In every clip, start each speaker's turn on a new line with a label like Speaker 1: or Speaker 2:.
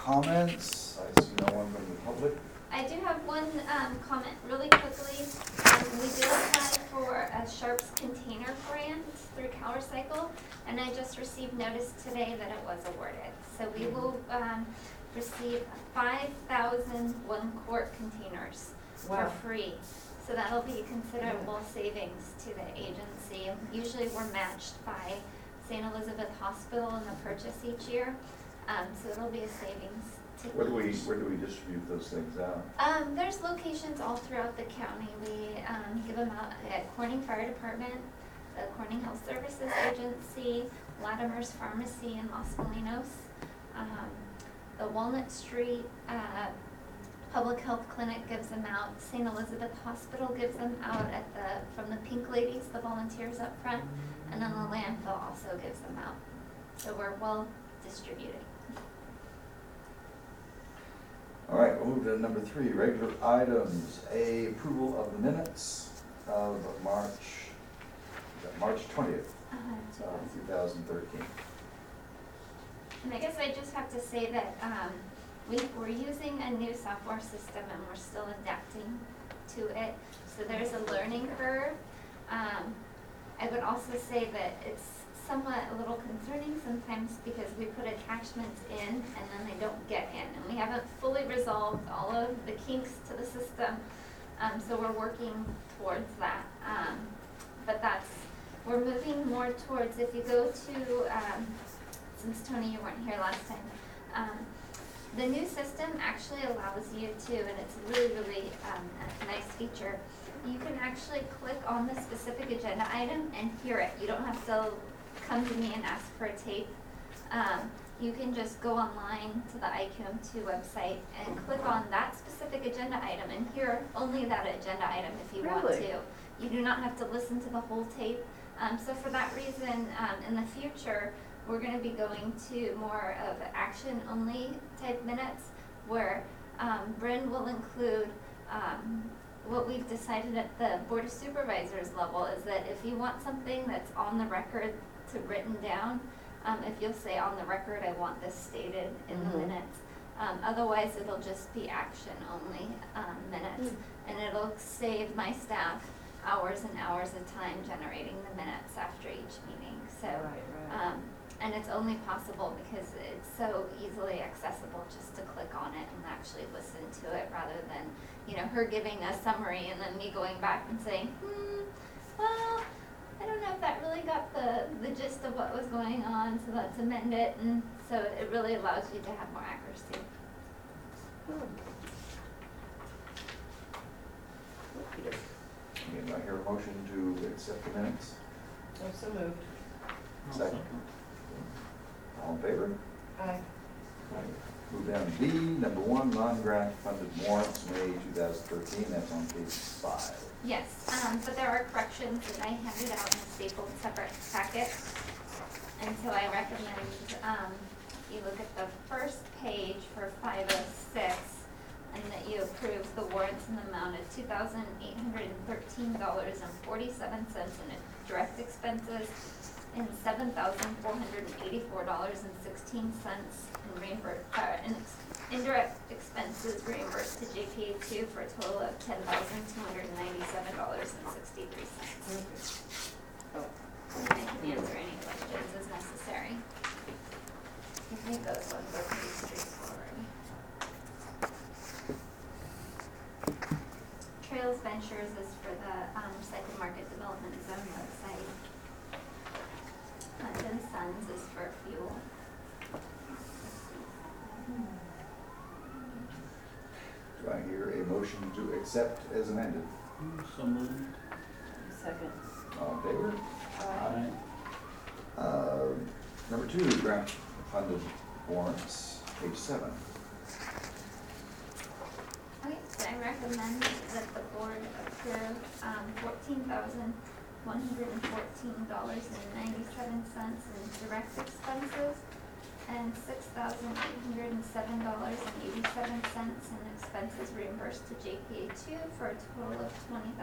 Speaker 1: comments? I see no one from the public.
Speaker 2: I do have one comment really quickly. We did apply for a Sharps container grant through CalRecycle, and I just received notice today that it was awarded. So we will receive 5,000 one-quart containers for
Speaker 3: Wow.
Speaker 2: free. So that'll be considerable savings to the agency. Usually we're matched by St. Elizabeth Hospital in the purchase each year, so it'll be a savings.
Speaker 1: Where do we distribute those things out?
Speaker 2: There's locations all throughout the county. We give them out at Corning Fire Department, the Corning Health Services Agency, Latimer's Pharmacy in Los Molinos, the Walnut Street Public Health Clinic gives them out. St. Elizabeth Hospital gives them out from the Pink Ladies, the volunteers up front, and then the landfill also gives them out. So we're well distributed.
Speaker 1: All right, we'll move to number 3, regular items. A, approval of the minutes of March 20th, 2013.
Speaker 2: And I guess I just have to say that we're using a new software system and we're still adapting to it. So there's a learning curve. I would also say that it's somewhat a little concerning sometimes because we put attachments in and then they don't get in. And we haven't fully resolved all of the kinks to the system. So we're working towards that. But we're moving more towards, if you go to, since Tony, you weren't here last time, the new system actually allows you to, and it's really, really a nice feature, you can actually click on the specific agenda item and hear it. You don't have to come to me and ask for a tape. You can just go online to the IQM2 website and click on that specific agenda item and hear only that agenda item if you want
Speaker 3: Really?
Speaker 2: to. You do not have to listen to the whole tape. So for that reason, in the future, we're going to be going to more of action-only type minutes where Bryn will include what we've decided at the Board of Supervisors level is that if you want something that's on the record to written down, if you'll say on the record, I want this stated in the minutes. Otherwise, it'll just be action-only minutes, and it'll save my staff hours and hours of time generating the minutes after each meeting. So,
Speaker 3: Right.
Speaker 2: and it's only possible because it's so easily accessible just to click on it and actually listen to it rather than, her giving a summary and then me going back and saying, well, I don't know if that really got the gist of what was going on, so let's amend it. And so it really allows you to have more accuracy.
Speaker 1: Do I hear a motion to accept the minutes?
Speaker 3: So moved.
Speaker 1: Second. All in favor?
Speaker 3: Aye.
Speaker 1: Move down to B, number 1, non-grant funded warrants, May 2013, that's on page 5.
Speaker 2: Yes, but there are corrections that I handed out in a stapled separate packet. And so I recommend you look at the first page for 506 and that you approve the warrants in the amount of $2,813.47 in direct expenses and $7,484.16 in indirect expenses reimbursed to JPA2 for a total of $10,297.63.
Speaker 3: Oh.
Speaker 2: And I can answer any questions as necessary. I think those ones are pretty straightforward. Trails Ventures is for the Recycle Market Development Zone website. Hunt and Sons is for fuel.
Speaker 1: Do I hear a motion to accept as amended?
Speaker 4: So moved.
Speaker 3: Second.
Speaker 1: All in favor?
Speaker 3: Aye.
Speaker 1: Number 2, grant funded warrants, page 7.
Speaker 2: Okay, so I recommend that the board approve $14,114.97 in direct expenses and $6,807.87 in expenses reimbursed to JPA2 for a total of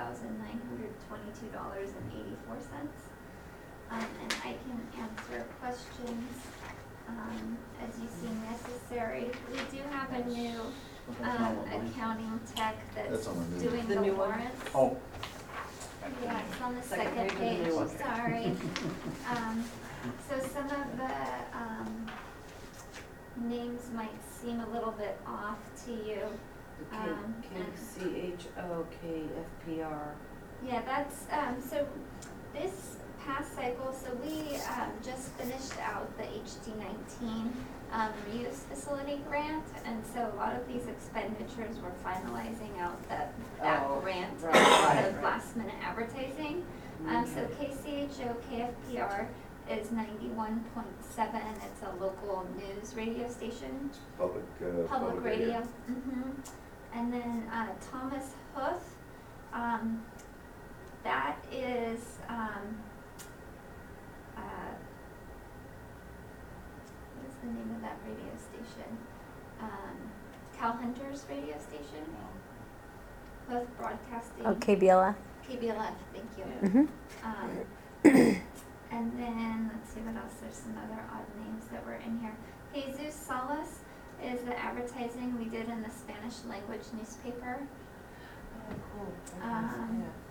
Speaker 2: $20,922.84. And I can answer questions as you see necessary. We do have a new
Speaker 4: But that's not what mine-
Speaker 2: accounting tech that's
Speaker 1: That's on the new one.
Speaker 2: doing
Speaker 3: The
Speaker 2: the
Speaker 3: new one?
Speaker 2: warrants.
Speaker 4: Oh.
Speaker 2: Yeah, it's on the
Speaker 3: Second
Speaker 2: second
Speaker 3: page of the
Speaker 2: page,
Speaker 3: new one.
Speaker 2: sorry. So some of the, names might seem a little bit off to you.
Speaker 3: KCHOKFPR.
Speaker 2: Yeah, that's, so this past cycle, so we, just finished out the HD19, reuse facility grant, and so a lot of these expenditures were finalizing out that
Speaker 3: Oh,
Speaker 2: grant, and
Speaker 3: right,
Speaker 2: a lot
Speaker 3: right,
Speaker 2: of
Speaker 3: right.
Speaker 2: last minute advertising. So KCHO KFPR is 91.7, it's a local news radio station, public radio. And then, Thomas Huth, that is, what is the name of that radio station? Cal Hunter's radio station, Huth Broadcasting.
Speaker 5: Oh, KBLF.
Speaker 2: KBLF, thank you.
Speaker 3: Yeah.
Speaker 5: Mm-hmm.
Speaker 2: And then, let's see what else, there's some other odd names that were in here. Jesus Salas is the advertising we did in the Spanish language newspaper.
Speaker 3: Oh, cool. Okay,
Speaker 2: Um,
Speaker 3: yeah.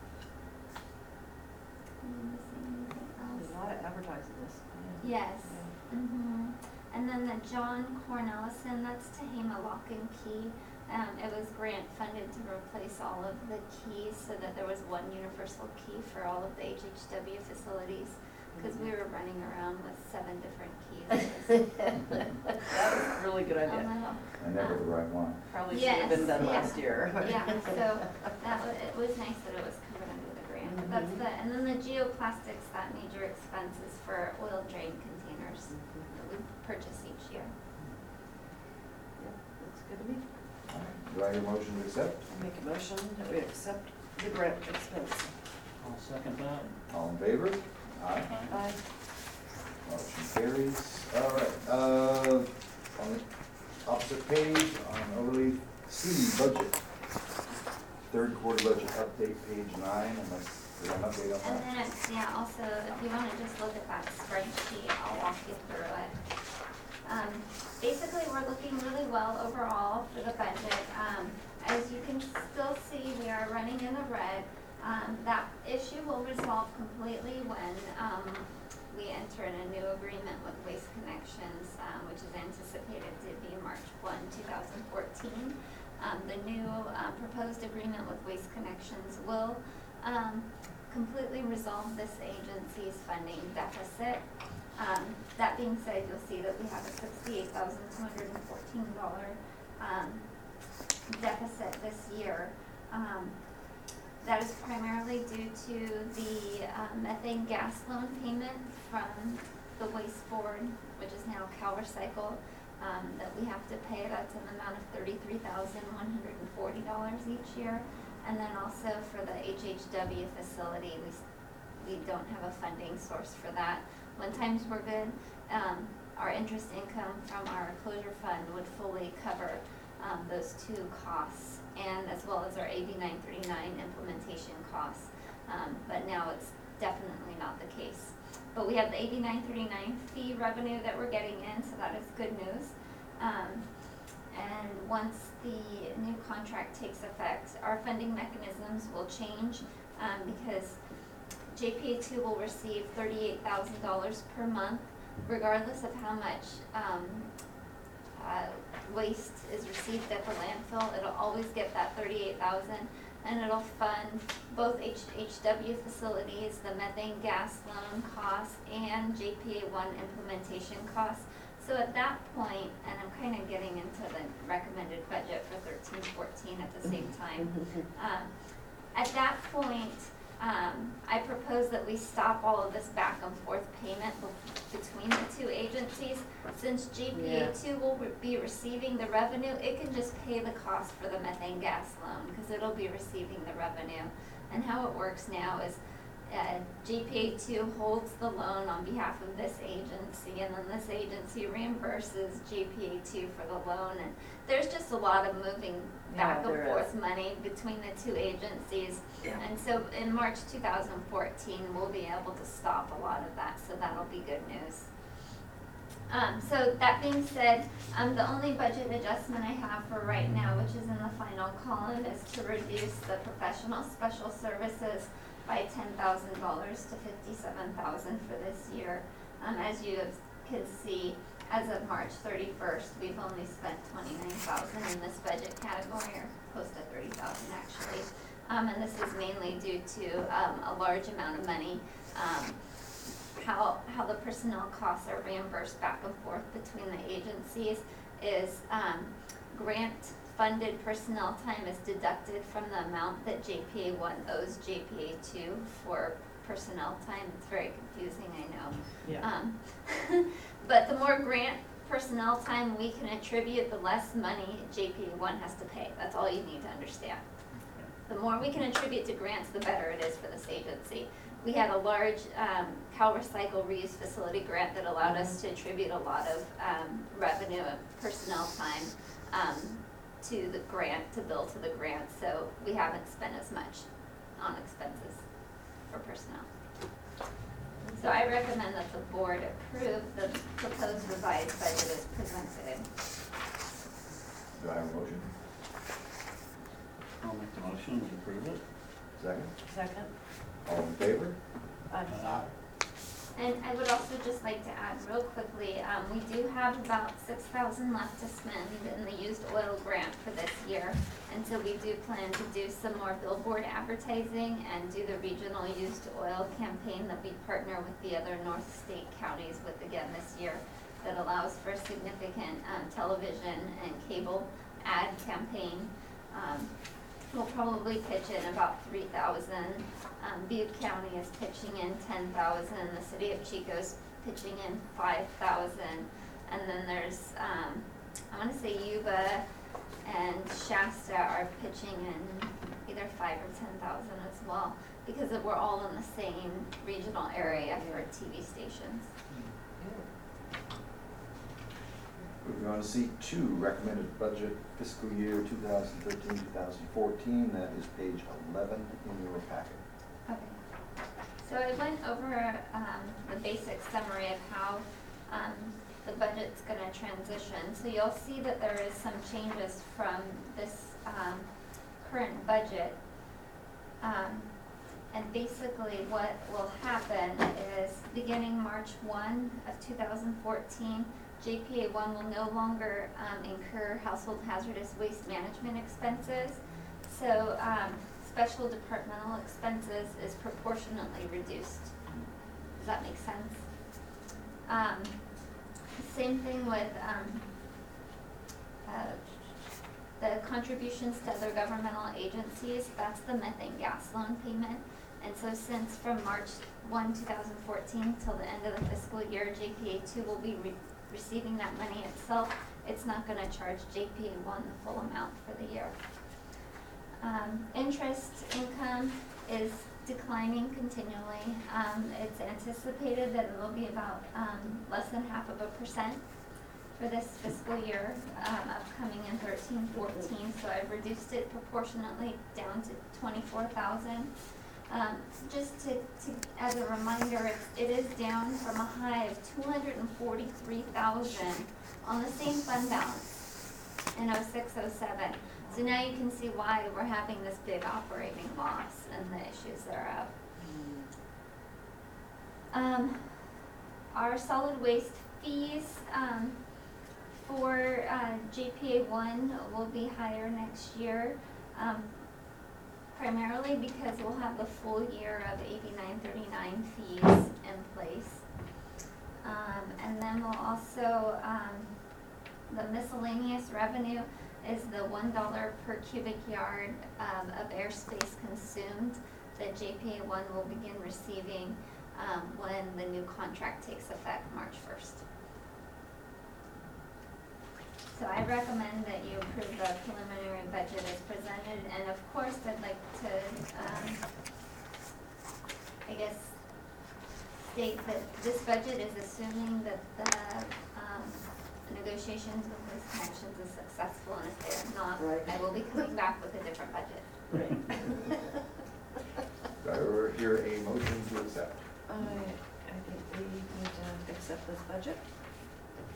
Speaker 2: Am I missing anything
Speaker 3: There's
Speaker 2: else?
Speaker 3: a lot of advertising this. Yeah.
Speaker 2: Yes. And then the John Cornelison, that's Tehama Lock and Key. It was grant funded to replace all of the keys so that there was one universal key for all of the HHW facilities. Because we were running around with 7 different keys.
Speaker 3: That was a really good idea.
Speaker 1: And never the right one.
Speaker 3: Probably should have been done
Speaker 2: Yes,
Speaker 3: last year.
Speaker 2: Yeah, so that was, it was nice that it was covered under the grant. But that's the, and then the geoplastics, that major expense is for oil drain containers that we purchase each year.
Speaker 3: Yep, looks good to me.
Speaker 1: All right. Do I hear a motion to accept?
Speaker 3: I make a motion that we accept the grant expense.
Speaker 4: I'll second that.
Speaker 1: All in favor? Aye.
Speaker 3: Aye.
Speaker 1: Motion carries. All right, on the opposite page, on overlay C, budget. Third quarter budget update, page 9, unless there's an update on
Speaker 2: And
Speaker 1: that.
Speaker 2: then it's, yeah, also, if you wanna just look at that spreadsheet, I'll walk you through it. Basically, we're looking really well overall for the budget. As you can still see, we are running in the red. That issue will resolve completely when, we enter in a new agreement with Waste Connections, which is anticipated to be March 1, 2014. The new, proposed agreement with Waste Connections will, completely resolve this agency's funding deficit. That being said, you'll see that we have a $68,214 deficit this year. That is primarily due to the methane gas loan payment from the waste board, which is now CalRecycle, that we have to pay. That's an amount of $33,140 each year. And then also for the HHW facility, we don't have a funding source for that. When times were good, our interest income from our closure fund would fully cover those 2 costs, and as well as our AB 939 implementation costs. But now it's definitely not the case. But we have the AB 939 fee revenue that we're getting in, so that is good news. And once the new contract takes effect, our funding mechanisms will change, because JPA2 will receive $38,000 per month, regardless of how much waste is received at the landfill. It'll always get that $38,000, and it'll fund both HHW facilities, the methane gas loan costs, and JPA1 implementation costs. So at that point, and I'm kind of getting into the recommended budget for 13-14 at the same time. At that point, I propose that we stop all of this back and forth payment between the 2 agencies. Since JPA2 will be receiving the revenue, it can just pay the cost for the methane gas loan, because it'll be receiving the revenue. And how it works now is JPA2 holds the loan on behalf of this agency, and then this agency reimburses JPA2 for the loan. And there's just a lot of moving back and forth money between the 2 agencies.
Speaker 3: Yeah.
Speaker 2: And so in March 2014, we'll be able to stop a lot of that, so that'll be good news. So that being said, the only budget adjustment I have for right now, which is in the final column, is to reduce the professional special services by $10,000 to $57,000 for this year. As you can see, as of March 31st, we've only spent $29,000 in this budget category, or close to $30,000 actually. And this is mainly due to a large amount of money. How the personnel costs are reimbursed back and forth between the agencies is grant-funded personnel time is deducted from the amount that JPA 1 owes JPA 2 for personnel time. It's very confusing, I know.
Speaker 3: Yeah.
Speaker 2: But the more grant personnel time we can attribute, the less money JPA 1 has to pay. That's all you need to understand. The more we can attribute to grants, the better it is for this agency. We had a large Cal Recycle reuse facility grant that allowed us to attribute a lot of revenue and personnel time to the grant, to bill to the grant, so we haven't spent as much on expenses for personnel. So I recommend that the board approve the proposed revised budget as presented.
Speaker 1: Do I have a motion?
Speaker 4: I'll make the motion, we approve it.
Speaker 1: Second?
Speaker 3: Second?
Speaker 1: All in favor?
Speaker 3: Aye.
Speaker 2: And I would also just like to add real quickly, we do have about $6,000 left to spend in the used oil grant for this year. And so we do plan to do some more billboard advertising and do the regional used oil campaign that we partner with the other North State counties with again this year, that allows for a significant television and cable ad campaign. We'll probably pitch in about 3,000. Butte County is pitching in 10,000. The city of Chico's pitching in 5,000. And then there's, I want to say Yuba and Shasta are pitching in either 5,000 or 10,000 as well, because we're all in the same regional area for TV stations.
Speaker 1: Moving on to C2, recommended budget fiscal year 2013-2014. That is page 11 in your packet.
Speaker 2: Okay. So I went over the basic summary of how the budget's going to transition. So you'll see that there is some changes from this current budget. And basically what will happen is beginning March 1 of 2014, JPA 1 will no longer incur household hazardous waste management expenses. So special departmental expenses is proportionately reduced. Does that make sense? Same thing with the contributions to other governmental agencies. That's the methane gas loan payment. And so since from March 1, 2014 till the end of the fiscal year, JPA 2 will be receiving that money itself. It's not going to charge JPA 1 the full amount for the year. Interest income is declining continually. It's anticipated that it will be about less than 0.5% for this fiscal year, upcoming in 13-14. So I've reduced it proportionately down to 24,000. Just to as a reminder, it is down from a high of 243,000 on the same fund balance in 06-07. So now you can see why we're having this big operating loss and the issues thereof. Our solid waste fees for JPA 1 will be higher next year. Primarily because we'll have the full year of 8939 fees in place. And then we'll also, the miscellaneous revenue is the $1 per cubic yard of airspace consumed that JPA 1 will begin receiving when the new contract takes effect March 1st. So I recommend that you approve the preliminary budget as presented, and of course, I'd like to, I guess, state that this budget is assuming that the negotiations with Waste Connections is successful, and if they're not,
Speaker 3: Right.
Speaker 2: I will be coming back with a different budget.
Speaker 1: Do I ever hear a motion to accept?
Speaker 3: I think we need to accept this budget.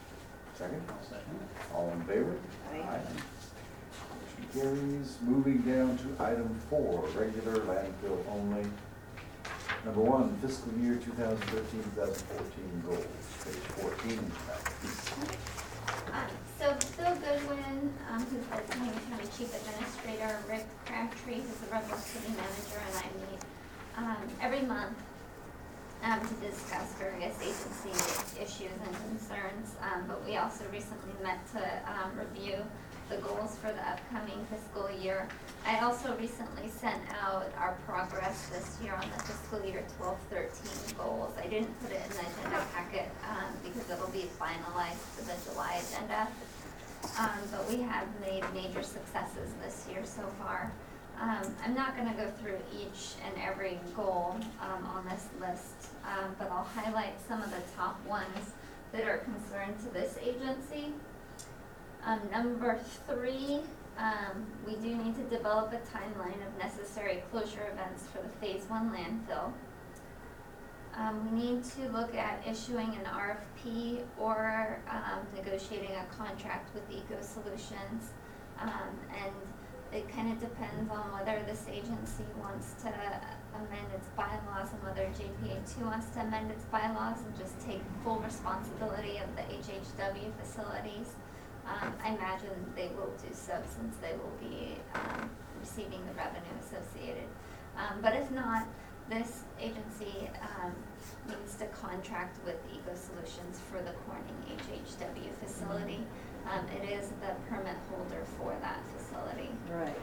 Speaker 1: Second?
Speaker 4: I'll second it.
Speaker 1: All in favor?
Speaker 5: Aye.
Speaker 1: Motion carries. Moving down to item 4, regular landfill only. Number 1, fiscal year 2013-2014 goals, page 14 in the packet.
Speaker 2: So Phil Goodwin, who's the Tennessee County Chief Administrator, Rick Crabtree, who's the Rebel City Manager, and I meet every month to discuss various agency issues and concerns. But we also recently met to review the goals for the upcoming fiscal year. I also recently sent out our progress this year on the fiscal year 12-13 goals. I didn't put it in the agenda packet because it'll be finalized for the July agenda. But we have made major successes this year so far. I'm not gonna go through each and every goal on this list, but I'll highlight some of the top ones that are concerned to this agency. Number 3, we do need to develop a timeline of necessary closure events for the Phase 1 landfill. We need to look at issuing an RFP or negotiating a contract with Eco Solutions. And it kind of depends on whether this agency wants to amend its bylaws and whether JPA2 wants to amend its bylaws and just take full responsibility of the HHW facilities. I imagine they will do so since they will be receiving the revenue associated. But if not, this agency needs to contract with Eco Solutions for the Corning HHW facility. It is the permit holder for that facility.
Speaker 5: Right,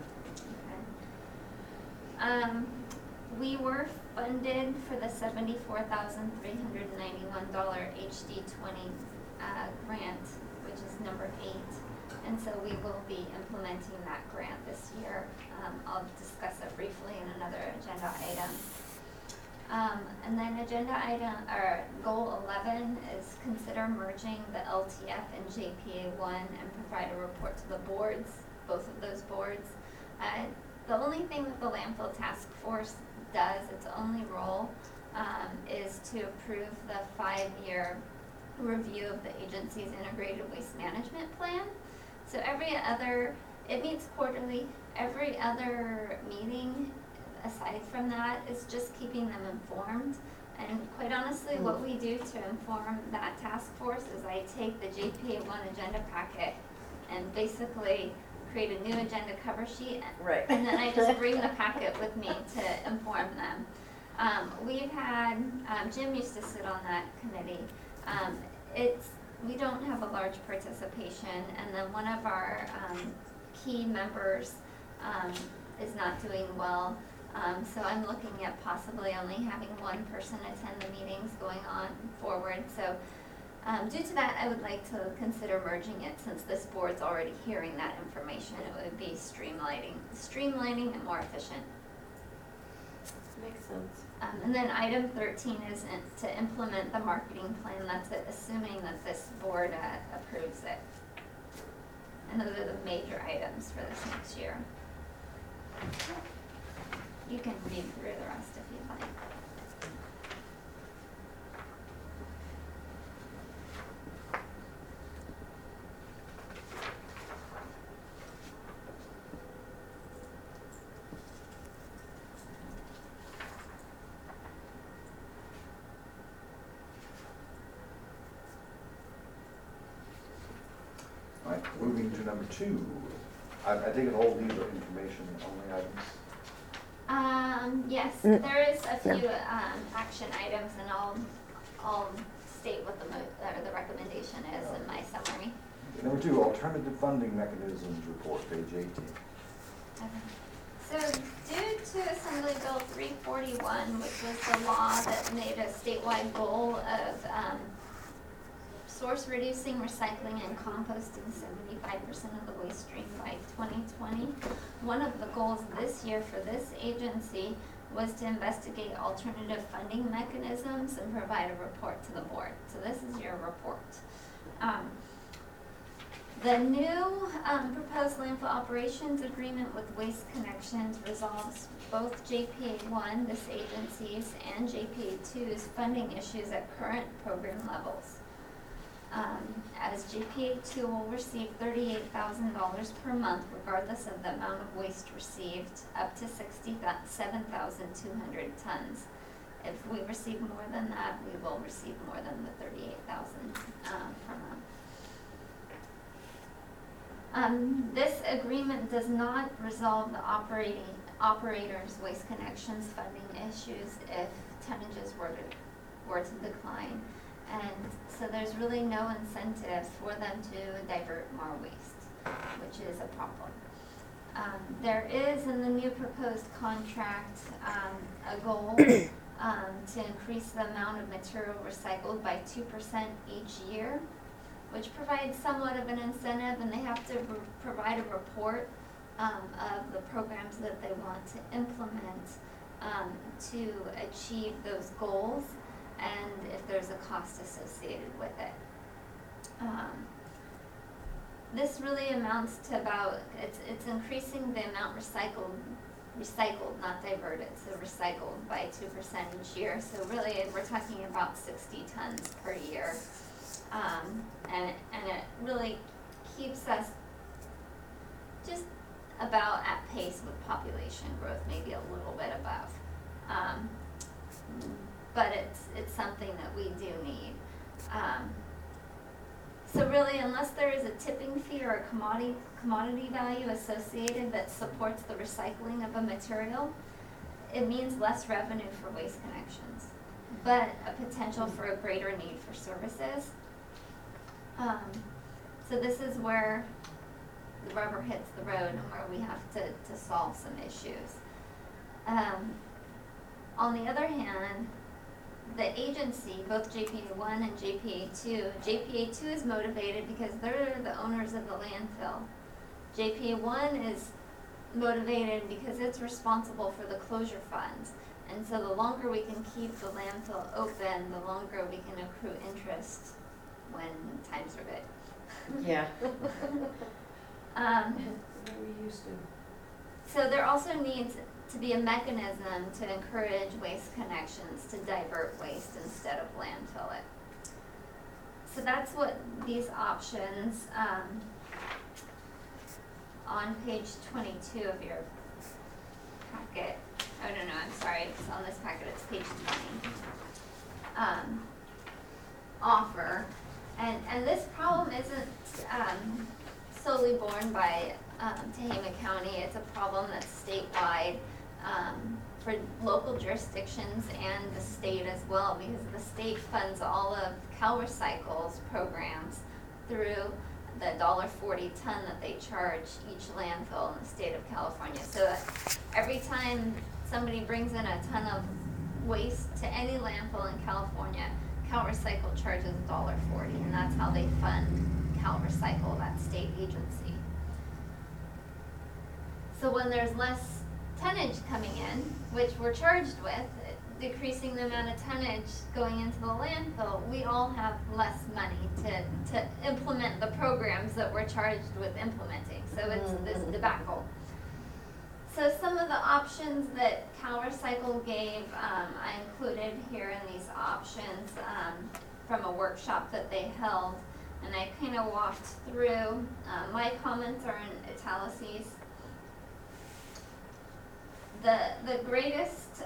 Speaker 5: yeah.
Speaker 2: Okay. We were funded for the $74,391 HD20 grant, which is number 8, and so we will be implementing that grant this year. I'll discuss it briefly in another agenda item. And then agenda item, or goal 11 is consider merging the LTF and JPA1 and provide a report to the boards, both of those boards. The only thing that the landfill task force does, its only role, is to approve the 5-year review of the agency's integrated waste management plan. So it meets quarterly. Every other meeting aside from that is just keeping them informed. And quite honestly, what we do to inform that task force is I take the JPA1 agenda packet and basically create a new agenda cover sheet.
Speaker 5: Right.
Speaker 2: And then I just bring the packet with me to inform them. We've had, Jim used to sit on that committee. We don't have a large participation, and then one of our key members is not doing well. So I'm looking at possibly only having one person attend the meetings going on forward. So due to that, I would like to consider merging it since this board's already hearing that information. It would be streamlining and more efficient.
Speaker 5: Makes sense.
Speaker 2: And then item 13 is to implement the marketing plan. That's it, assuming that this board approves it. And those are the major items for this next year. You can read through the rest if you'd like.
Speaker 1: All right, moving to number 2. I take it all these are information only items?
Speaker 2: Yes, there is a few action items, and I'll state what the recommendation is in my summary.
Speaker 1: Number 2, alternative funding mechanisms report, page 18.
Speaker 2: Okay. So due to Assembly Bill 341, which was the law that made a statewide goal of source reducing, recycling, and composting 75% of the waste stream by 2020. One of the goals this year for this agency was to investigate alternative funding mechanisms and provide a report to the board. So this is your report. The new proposed landfill operations agreement with Waste Connections resolves both JPA1, this agency's, and JPA2's funding issues at current program levels. as JPA two will receive $38,000 per month regardless of the amount of waste received, up to 67,200 tons. If we receive more than that, we will receive more than the 38,000 per month. This agreement does not resolve the operators' Waste Connections funding issues if tonnages were to decline. And so there's really no incentive for them to divert more waste, which is a problem. There is in the new proposed contract a goal to increase the amount of material recycled by 2% each year, which provides somewhat of an incentive, and they have to provide a report of the programs that they want to implement to achieve those goals, and if there's a cost associated with it. This really amounts to about, it's increasing the amount recycled, not diverted, so recycled by 2% each year. So really, we're talking about 60 tons per year. And it really keeps us just about at pace with population growth, maybe a little bit above. But it's something that we do need. So really, unless there is a tipping fee or a commodity value associated that supports the recycling of a material, it means less revenue for Waste Connections, but a potential for a greater need for services. So this is where the rubber hits the road and where we have to solve some issues. On the other hand, the agency, both JPA1 and JPA2, JPA2 is motivated because they're the owners of the landfill. JPA1 is motivated because it's responsible for the closure funds. And so the longer we can keep the landfill open, the longer we can accrue interest when times are good.
Speaker 5: Yeah.
Speaker 3: We used to.
Speaker 2: So there also needs to be a mechanism to encourage Waste Connections to divert waste instead of landfill it. So that's what these options on page 22 of your packet. Oh no, I'm sorry, it's on this packet, it's page 20. Offer. And this problem isn't solely borne by Tehama County. It's a problem that's statewide for local jurisdictions and the state as well, because the state funds all of CalRecycle's programs through the $1.40 ton that they charge each landfill in the state of California. So every time somebody brings in a ton of waste to any landfill in California, CalRecycle charges $1.40, and that's how they fund CalRecycle, that state agency. So when there's less tonnage coming in, which we're charged with, decreasing the amount of tonnage going into the landfill, we all have less money to implement the programs that we're charged with implementing. So it's this debacle. So some of the options that CalRecycle gave, I included here in these options from a workshop that they held, and I kind of walked through. My comments are in italics. The greatest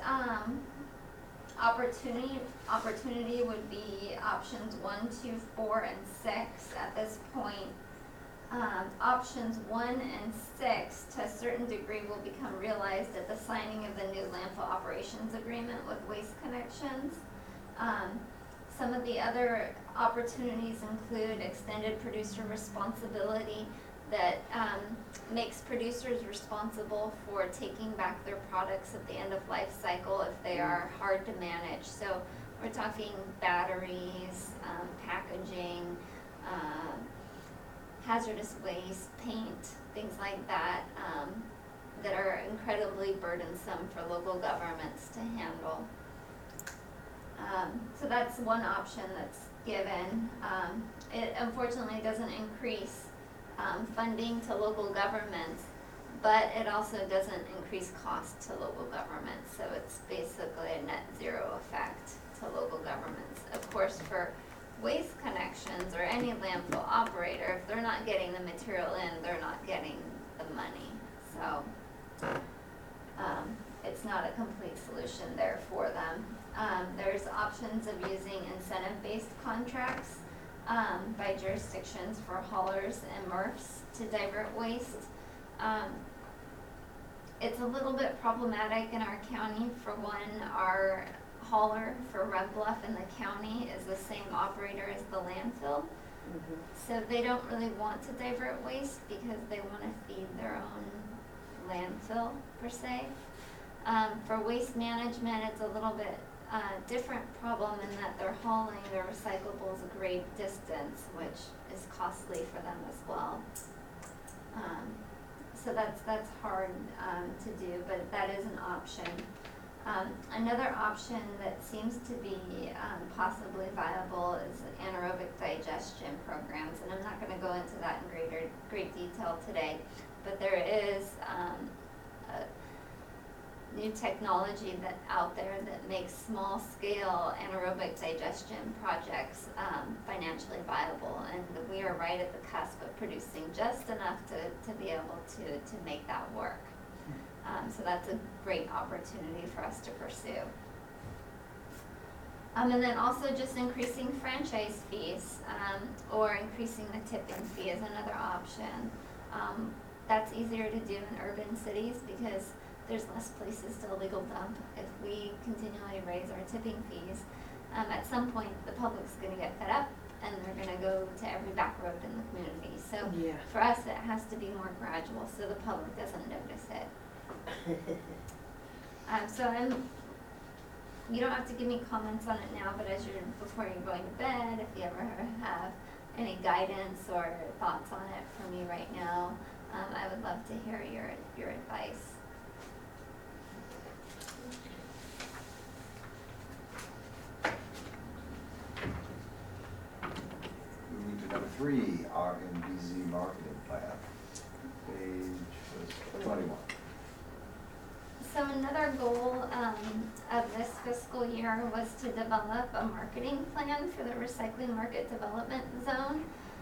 Speaker 2: opportunity would be options 1, 2, 4, and 6 at this point. Options 1 and 6 to a certain degree will become realized at the signing of the new landfill operations agreement with Waste Connections. Some of the other opportunities include extended producer responsibility that makes producers responsible for taking back their products at the end of life cycle if they are hard to manage. So we're talking batteries, packaging, hazardous waste, paint, things like that, that are incredibly burdensome for local governments to handle. So that's one option that's given. It unfortunately doesn't increase funding to local governments, but it also doesn't increase cost to local governments. So it's basically a net zero effect to local governments. Of course, for Waste Connections or any landfill operator, if they're not getting the material in, they're not getting the money. So, it's not a complete solution there for them. There's options of using incentive-based contracts, by jurisdictions for haulers and MRFs to divert waste. It's a little bit problematic in our county. For one, our hauler for Red Bluff in the county is the same operator as the landfill. So they don't really want to divert waste because they want to feed their own landfill per se. For waste management, it's a little bit different problem in that they're hauling their recyclables a great distance, which is costly for them as well. So that's hard to do, but that is an option. Another option that seems to be possibly viable is anaerobic digestion programs, and I'm not going to go into that in great detail today, but there is a new technology that out there that makes small scale anaerobic digestion projects financially viable, and we are right at the cusp of producing just enough to be able to make that work. So that's a great opportunity for us to pursue. And then also just increasing franchise fees, or increasing the tipping fee is another option. That's easier to do in urban cities because there's less places to illegal dump. If we continually raise our tipping fees, at some point the public's gonna get fed up and they're gonna go to every back road in the community. So for us, it has to be more gradual so the public doesn't notice it. You don't have to give me comments on it now, but before you're going to bed, if you ever have any guidance or thoughts on it for me right now, I would love to hear your advice.
Speaker 1: Moving to number 3, RMDZ marketing plan. Page 21.
Speaker 2: So another goal of this fiscal year was to develop a marketing plan for the recycling market development zone.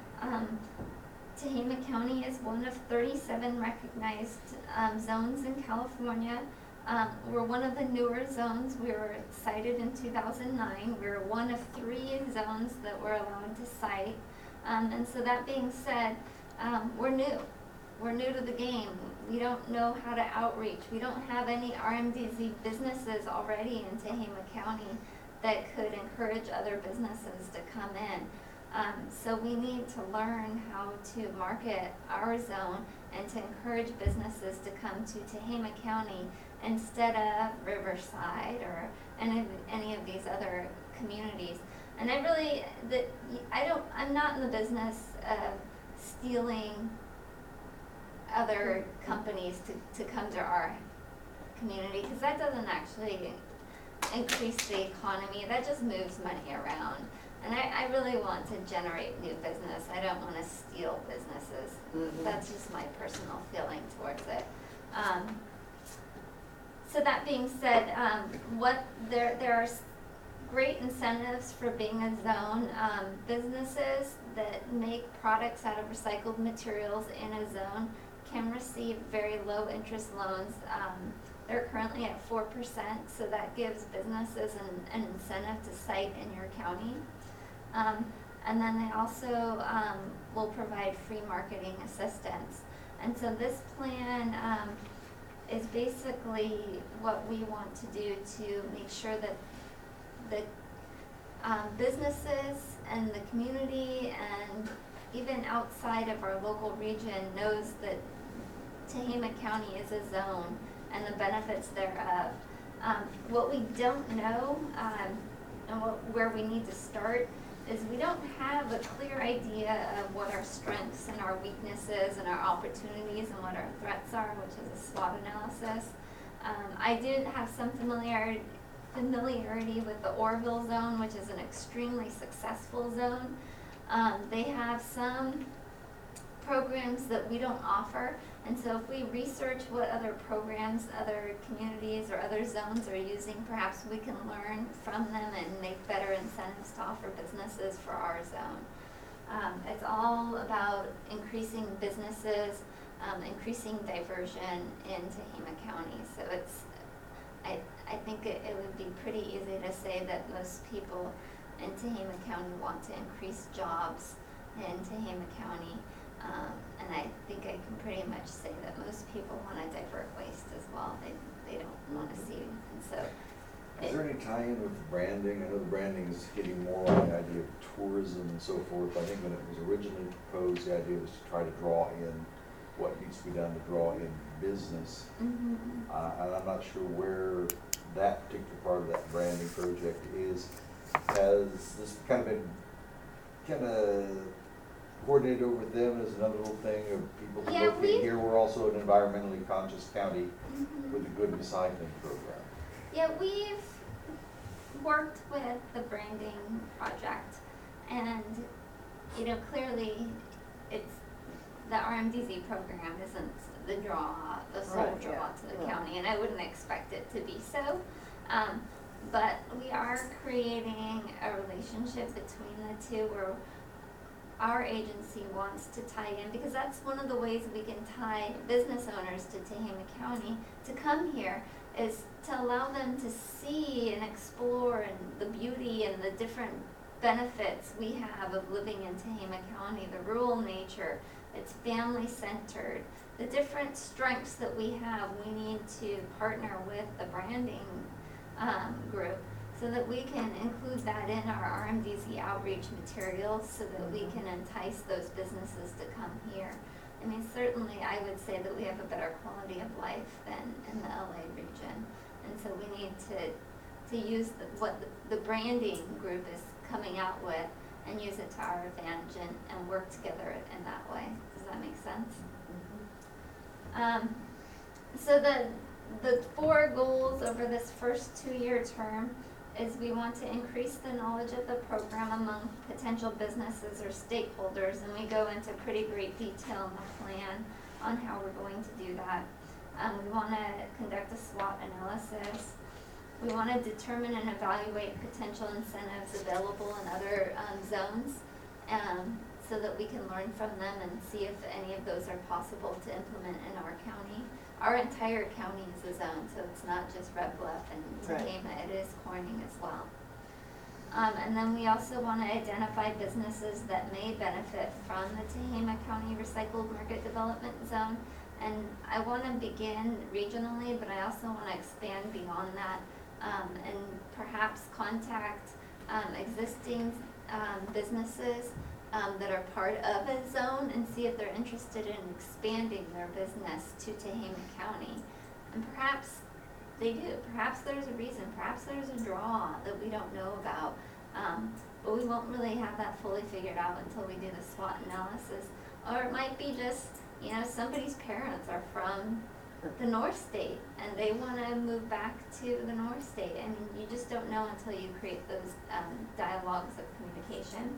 Speaker 2: Tehama County is one of 37 recognized zones in California. We're one of the newer zones. We were cited in 2009. We're one of 3 zones that we're allowed to cite. And so that being said, we're new. We're new to the game. We don't know how to outreach. We don't have any RMDZ businesses already in Tehama County that could encourage other businesses to come in. So we need to learn how to market our zone and to encourage businesses to come to Tehama County instead of Riverside or any of these other communities. And I'm not in the business of stealing other companies to come to our community, because that doesn't actually increase the economy. That just moves money around. And I really want to generate new business. I don't want to steal businesses. That's just my personal feeling towards it. So that being said, there are great incentives for being a zone. Businesses that make products out of recycled materials in a zone can receive very low interest loans. They're currently at 4%, so that gives businesses an incentive to site in your county. And then they also will provide free marketing assistance. And so this plan is basically what we want to do to make sure that the businesses and the community and even outside of our local region knows that Tehama County is a zone and the benefits thereof. What we don't know and where we need to start is we don't have a clear idea of what our strengths and our weaknesses and our opportunities and what our threats are, which is a SWOT analysis. I did have some familiarity with the Oroville zone, which is an extremely successful zone. They have some programs programs that we don't offer. And so if we research what other programs, other communities or other zones are using, perhaps we can learn from them and make better incentives to offer businesses for our zone. It's all about increasing businesses, increasing diversion in Tehama County. So I think it would be pretty easy to say that most people in Tehama County want to increase jobs in Tehama County. And I think I can pretty much say that most people want to divert waste as well. They don't want to see, and so.
Speaker 6: Is there any tie-in with the branding? I know the branding is getting more on the idea of tourism and so forth. I think when it was originally proposed, the idea was to try to draw in what needs to be done to draw in business.
Speaker 2: Mm-hmm.
Speaker 6: And I'm not sure where that particular part of that branding project is. Has this kind of been coordinated over with them as another little thing of people who
Speaker 2: Yeah,
Speaker 6: locate here? We're also an environmentally conscious county
Speaker 2: Mm-hmm.
Speaker 6: with a good recycling program.
Speaker 2: Yeah, we've worked with the branding project, and, you know, clearly it's, the RMDZ program isn't the sole
Speaker 5: Right,
Speaker 2: draw
Speaker 5: yeah,
Speaker 2: to the
Speaker 5: yeah.
Speaker 2: county, and I wouldn't expect it to be so. But we are creating a relationship between the two where our agency wants to tie in, because that's one of the ways we can tie business owners to Tehama County to come here, is to allow them to see and explore and the beauty and the different benefits we have of living in Tehama County, the rural nature, it's family centered, the different strengths that we have. We need to partner with the branding group so that we can include that in our RMDZ outreach materials so that we can entice those businesses to come here. I mean, certainly I would say that we have a better quality of life than in the LA region. And so we need to use what the branding group is coming out with and use it to our advantage and work together in that way. Does that make sense? So the 4 goals over this first 2-year term is we want to increase the knowledge of the program among potential businesses or stakeholders, and we go into pretty great detail in the plan on how we're going to do that. We want to conduct a SWOT analysis. We want to determine and evaluate potential incentives available in other zones so that we can learn from them and see if any of those are possible to implement in our county. Our entire county is a zone, so it's not just Red Bluff and Tehama, it is Corning as well. And then we also want to identify businesses that may benefit from the Tehama County Recycled Market Development Zone. And I want to begin regionally, but I also want to expand beyond that and perhaps contact existing businesses that are part of a zone and see if they're interested in expanding their business to Tehama County. And perhaps they do. Perhaps there's a reason. Perhaps there's a draw that we don't know about. But we won't really have that fully figured out until we do the SWOT analysis. Or it might be just, you know, somebody's parents are from the North State and they want to move back to the North State. I mean, you just don't know until you create those dialogues of communication.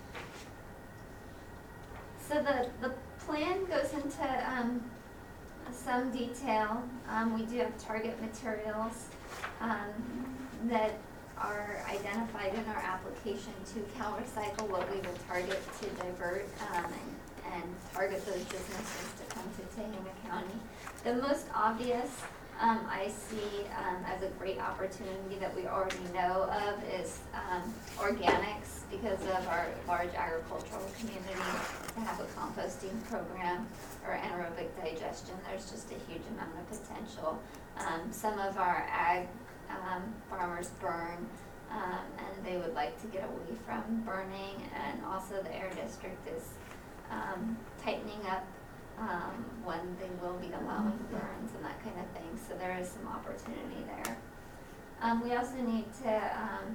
Speaker 2: So the plan goes into some detail. We do have target materials that are identified in our application to CalRecycle, what we would target to divert and target those businesses to come to Tehama County. The most obvious I see as a great opportunity that we already know of is organics, because of our large agricultural community, to have a composting program or anaerobic digestion. There's just a huge amount of potential. Some of our ag farmers burn and they would like to get away from burning, and also the Air District is tightening up when they will be allowing burns and that kind of thing. So there is some opportunity there. We also need to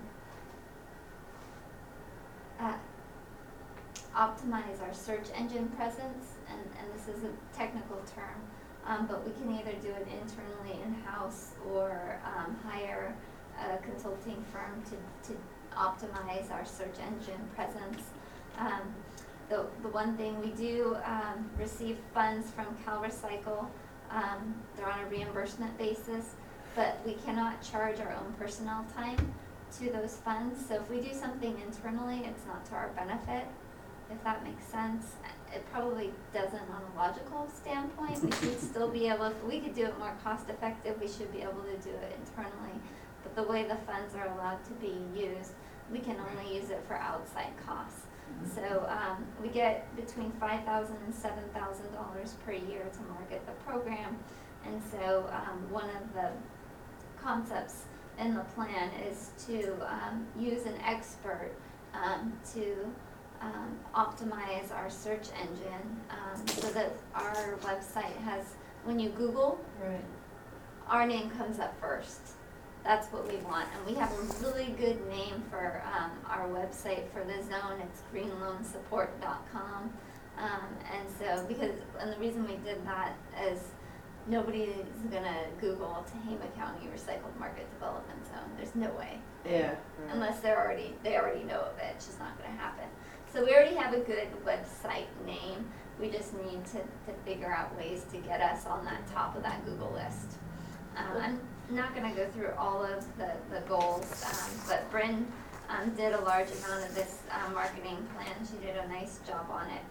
Speaker 2: optimize our search engine presence, and this is a technical term, but we can either do it internally in-house or hire a consulting firm to optimize our search engine presence. the one thing we do, receive funds from CalRecycle. They're on a reimbursement basis, but we cannot charge our own personnel time to those funds. So if we do something internally, it's not to our benefit, if that makes sense. It probably doesn't on a logical standpoint. We should still be able, if we could do it more cost effective, we should be able to do it internally. But the way the funds are allowed to be used, we can only use it for outside costs. So we get between $5,000 and $7,000 per year to market the program. And so one of the concepts in the plan is to use an expert to optimize our search engine so that our website has, when you Google,
Speaker 5: Right.
Speaker 2: our name comes up first. That's what we want, and we have a really good name for our website for the zone. It's greenloansupport.com, and so and the reason we did that is nobody is gonna Google Tehama County Recycled Market Development Zone. There's no way,
Speaker 5: Yeah.
Speaker 2: unless they already know of it. It's just not gonna happen. So we already have a good website name. We just need to figure out ways to get us on that top of that Google list. I'm not gonna go through all of the goals, but Bryn did a large amount of this marketing plan. She did a nice job on it.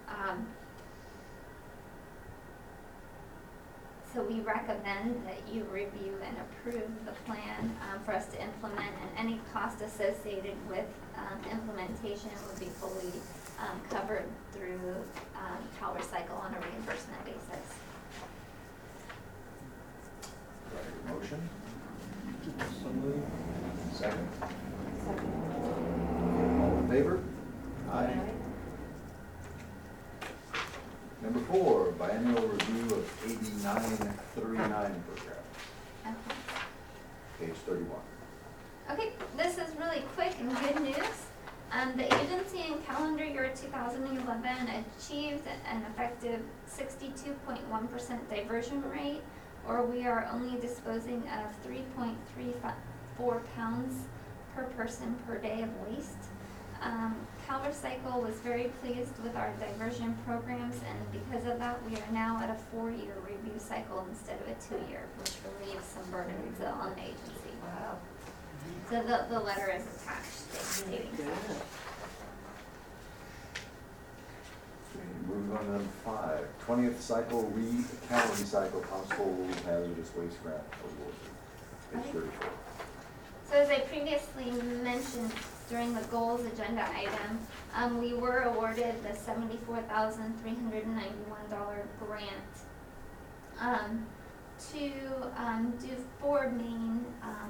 Speaker 2: So we recommend that you review and approve the plan for us to implement, and any cost associated with implementation would be fully covered through CalRecycle on a reimbursement basis.
Speaker 1: Motion,
Speaker 4: So moved.
Speaker 1: second.
Speaker 5: Second.
Speaker 1: All in favor? Aye. Number 4, biennial review of AB 939 program,
Speaker 2: Okay.
Speaker 1: page 31.
Speaker 2: Okay, this is really quick and good news. The agency in calendar year 2011 achieved an effective 62.1% diversion rate, or we are only disposing of 3.34 pounds per person per day of waste. CalRecycle was very pleased with our diversion programs, and because of that, we are now at a 4-year review cycle instead of a 2-year, which relieves some burdens on the agency.
Speaker 5: Wow.
Speaker 2: So the letter is attached stating
Speaker 5: Good.
Speaker 2: that.
Speaker 1: Okay, moving on to number 5, 20th cycle CalRecycle household hazardous waste grant award, page 34.
Speaker 2: So as I previously mentioned during the goals agenda item, we were awarded the $74,391 grant to do 4 main,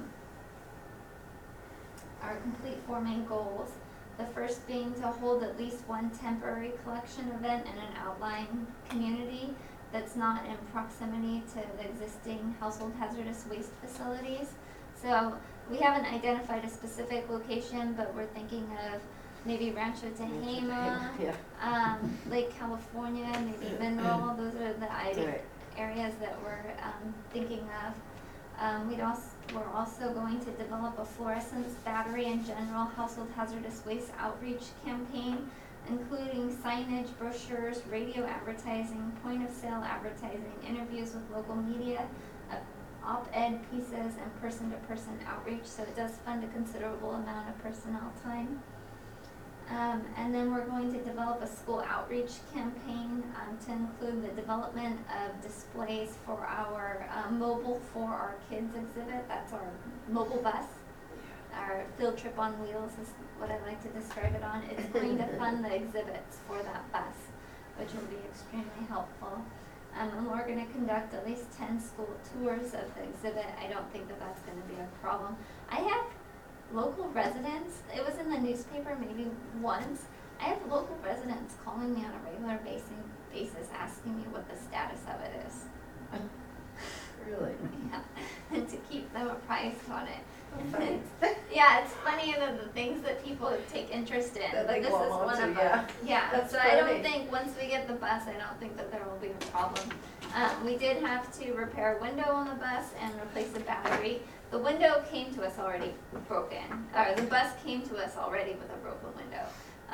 Speaker 2: our complete 4 main goals. The first being to hold at least one temporary collection event in an outlying community that's not in proximity to the existing household hazardous waste facilities. So we haven't identified a specific location, but we're thinking of maybe Rancho Tehama,
Speaker 5: Yeah.
Speaker 2: Lake California, maybe Mineral. Those are the
Speaker 5: Right.
Speaker 2: areas that we're thinking of. We're also going to develop a fluorescence battery and general household hazardous waste outreach campaign, including signage, brochures, radio advertising, point of sale advertising, interviews with local media, op-ed pieces, and person-to-person outreach. So it does fund a considerable amount of personnel time. And then we're going to develop a school outreach campaign to include the development of displays for our Mobile for Our Kids exhibit. That's our mobile bus. Our field trip on wheels is what I like to describe it on. It's going to fund the exhibits for that bus, which will be extremely helpful. And we're going to conduct at least 10 school tours of the exhibit. I don't think that that's going to be a problem. I have local residents, it was in the newspaper maybe once, I have local residents calling me on a regular basis asking me what the status of it is.
Speaker 5: Really?
Speaker 2: Yeah, and to keep them apprised on it.
Speaker 5: Okay.
Speaker 2: Yeah, it's funny the things that people take interest in,
Speaker 5: That
Speaker 2: but
Speaker 5: they
Speaker 2: this is
Speaker 5: glom
Speaker 2: one
Speaker 5: onto,
Speaker 2: of
Speaker 5: yeah.
Speaker 2: them. Yeah,
Speaker 5: That's
Speaker 2: so I don't
Speaker 5: funny.
Speaker 2: think, once we get the bus, I don't think that there will be a problem. We did have to repair a window on the bus and replace a battery. The window came to us already broken, or the bus came to us already with a broken window.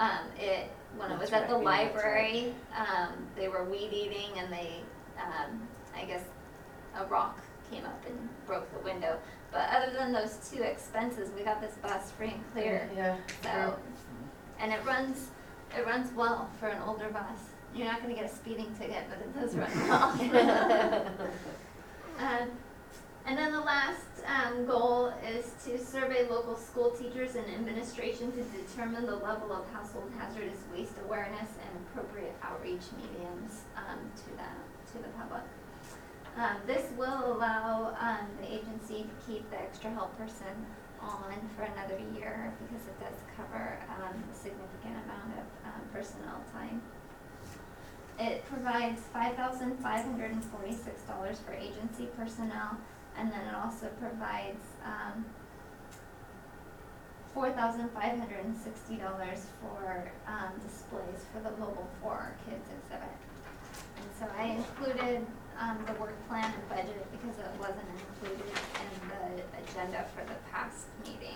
Speaker 2: When it was
Speaker 5: That's
Speaker 2: at the
Speaker 5: right, yeah, that's
Speaker 2: library, they were weed eating and they, I guess a rock came up and broke the window. But other than those two expenses, we got this bus free and clear.
Speaker 5: Yeah.
Speaker 2: So, and it runs well for an older bus. You're not gonna get a speeding ticket, but it does run well. And then the last goal is to survey local school teachers and administration to determine the level of household hazardous waste awareness and appropriate outreach mediums to the public. This will allow the agency to keep the extra help person on for another year because it does cover a significant amount of personnel time. It provides $5,546 for agency personnel, and then it also provides $4,560 for displays for the Mobile 4 Kids exhibit. And so I included the work plan and budget because it wasn't included in the agenda for the past meeting.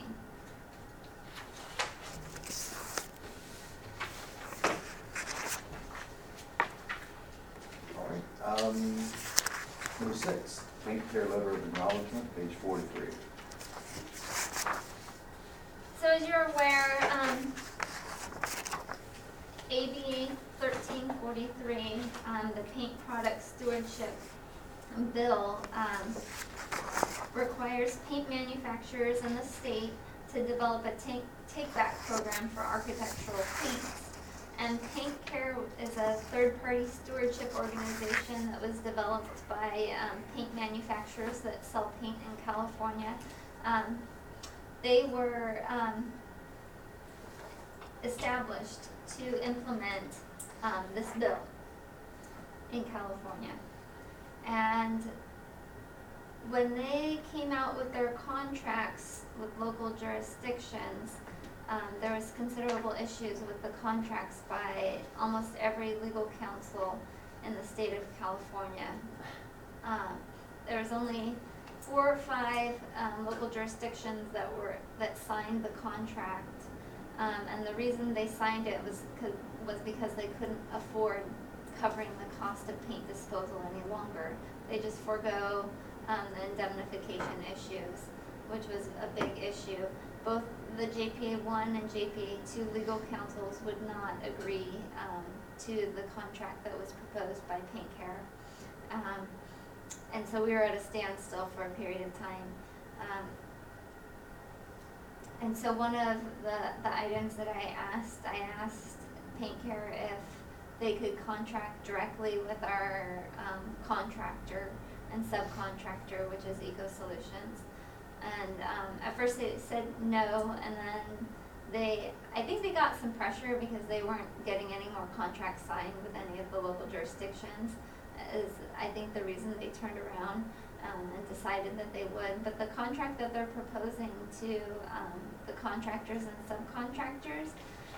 Speaker 1: All right, number 6, Paint Care Letter of Acknowledgement, page 43.
Speaker 2: So as you're aware, AB 1343, the Paint Product Stewardship Bill, requires paint manufacturers in the state to develop a take-back program for architectural paints. And Paint Care is a third-party stewardship organization that was developed by paint manufacturers that sell paint in California. They were established to implement this bill in California. And when they came out with their contracts with local jurisdictions, there was considerable issues with the contracts by almost every legal counsel in the state of California. There was only 4 or 5 local jurisdictions that signed the contract, and the reason they signed it was because they couldn't afford covering the cost of paint disposal any longer. They just forego the indemnification issues, which was a big issue. Both the JPA 1 and JPA 2 legal counsels would not agree to the contract that was proposed by Paint Care. And so we were at a standstill for a period of time. And so one of the items that I asked Paint Care if they could contract directly with our contractor and subcontractor, which is Eco Solutions. And at first they said no, and then I think they got some pressure because they weren't getting any more contracts signed with any of the local jurisdictions, is I think the reason they turned around and decided that they would. But the contract that they're proposing to the contractors and subcontractors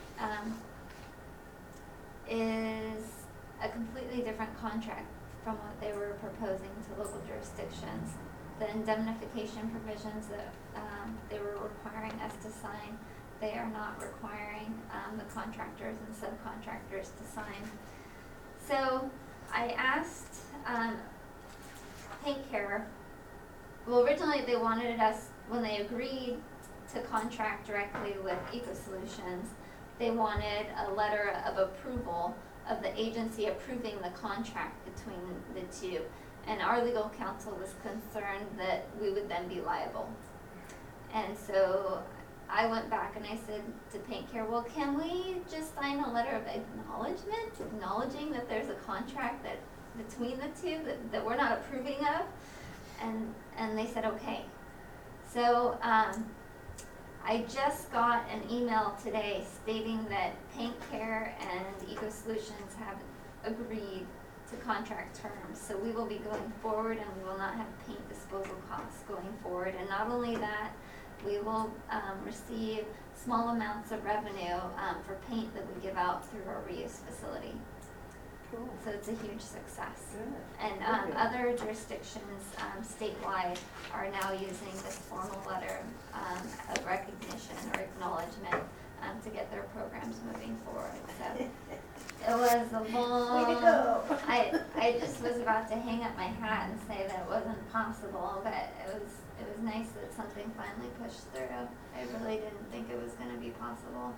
Speaker 2: is a completely different contract from what they were proposing to local jurisdictions. The indemnification provisions that they were requiring us to sign, they are not requiring the contractors and subcontractors to sign. So I asked Paint Care, well, originally they wanted us, when they agreed to contract directly with Eco Solutions, they wanted a letter of approval of the agency approving the contract between the two. And our legal counsel was concerned that we would then be liable. And so I went back and I said to Paint Care, well, can we just sign a letter of acknowledgement, acknowledging that there's a contract that between the two that we're not approving of? And they said, okay. So I just got an email today stating that Paint Care and Eco Solutions have agreed to contract terms. So we will be going forward and we will not have paint disposal costs going forward. And not only that, we will receive small amounts of revenue for paint that we give out through our reuse facility.
Speaker 5: Cool.
Speaker 2: So it's a huge success.
Speaker 5: Good.
Speaker 2: And
Speaker 5: Very good.
Speaker 2: other jurisdictions statewide are now using this formal letter of recognition or acknowledgement to get their programs moving forward, so. It was a long.
Speaker 5: Way to go.
Speaker 2: I just was about to hang up my hat and say that it wasn't possible, but it was nice that something finally pushed through. I really didn't think it was gonna be possible.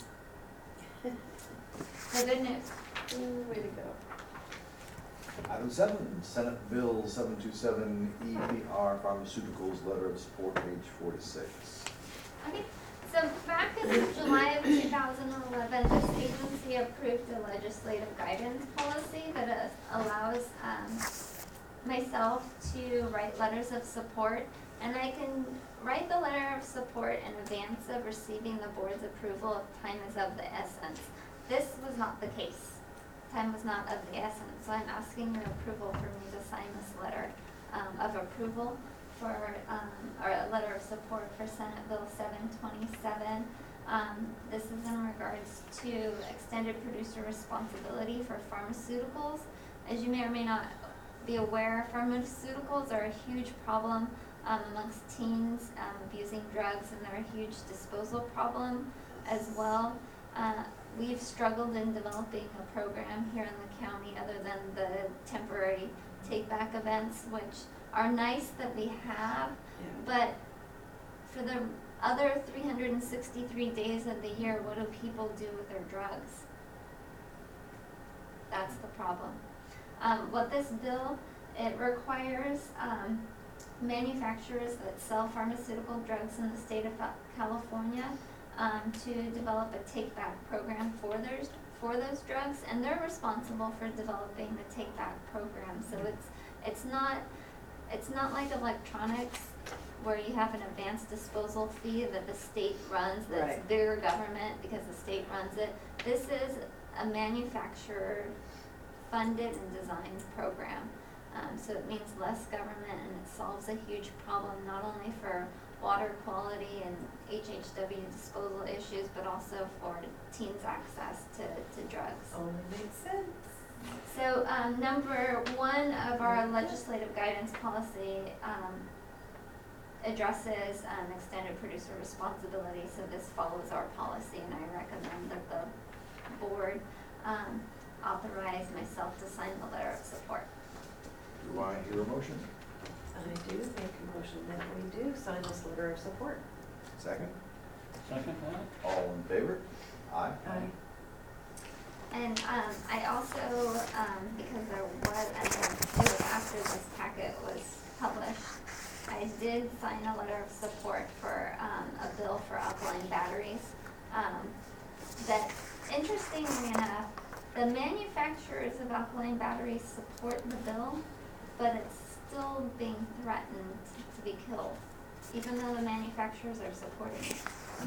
Speaker 2: So good news.
Speaker 5: Way to go.
Speaker 6: Item 7, Senate Bill 727 EPR Pharmaceuticals Letter of Support, page 46.
Speaker 2: Okay, so back in July of 2011, this agency approved a legislative guidance policy that allows myself to write letters of support, and I can write the letter of support in advance of receiving the board's approval if time is of the essence. This was not the case. Time was not of the essence, so I'm asking your approval for me to sign this letter of approval for, or a letter of support for Senate Bill 727. This is in regards to extended producer responsibility for pharmaceuticals. As you may or may not be aware, pharmaceuticals are a huge problem amongst teens abusing drugs, and they're a huge disposal problem as well. We've struggled in developing a program here in the county other than the temporary take-back events, which are nice that we have, but for the other 363 days of the year, what do people do with their drugs? That's the problem. What this bill, it requires manufacturers that sell pharmaceutical drugs in the state of California to develop a take-back program for those drugs, and they're responsible for developing the take-back program. So it's not like electronics where you have an advanced disposal fee that the state runs, that's
Speaker 5: Right.
Speaker 2: bigger government because the state runs it. This is a manufacturer funded and designed program. So it means less government, and it solves a huge problem not only for water quality and HHW disposal issues, but also for teens' access to drugs.
Speaker 5: Only makes sense.
Speaker 2: So, number one of our legislative guidance policy, addresses, extended producer responsibility, so this follows our policy, and I recommend that the board, authorize myself to sign the letter of support.
Speaker 6: Do I hear a motion?
Speaker 5: I do make a motion that we do sign this letter of support.
Speaker 6: Second?
Speaker 4: Second that?
Speaker 6: All in favor? Aye.
Speaker 5: Aye.
Speaker 2: And, I also, because there was, it was after this packet was published, I did sign a letter of support for, a bill for alkaline batteries. That, interestingly enough, the manufacturers of alkaline batteries support the bill, but it's still being threatened to be killed, even though the manufacturers are supporting it.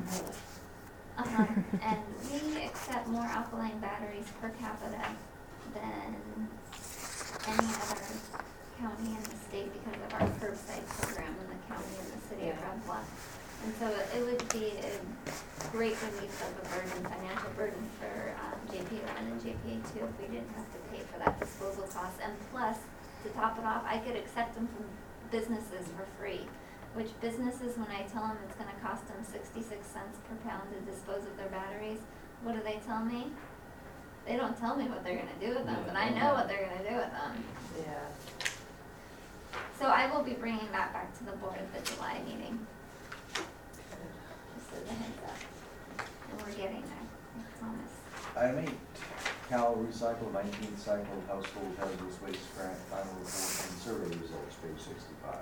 Speaker 2: And we accept more alkaline batteries per capita than any other county in the state because of our curbside program in the county and the city of Red Bluff. And so it would be a great relief of a burden, financial burden for JPA1 and JPA2 if we didn't have to pay for that disposal cost. And plus, to top it off, I could accept them from businesses for free, which businesses, when I tell them it's gonna cost them 66 cents per pound to dispose of their batteries, what do they tell me? They don't tell me what they're gonna do with them, but I know what they're gonna do with them.
Speaker 5: Yeah.
Speaker 2: So I will be bringing that back to the board at the July meeting, just as a heads up. And we're getting there, I promise.
Speaker 6: Item 8, Cal Recycle 19th Cycle Household Hazardous Waste Grant Final Report and Survey Results, page 65.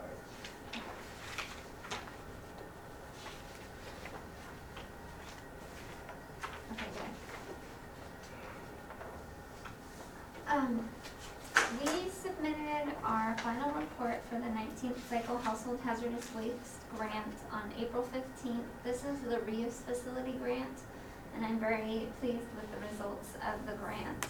Speaker 2: Okay, good. We submitted our final report for the 19th Cycle Household Hazardous Waste Grant on April 15th. This is the reuse facility grant, and I'm very pleased with the results of the grant.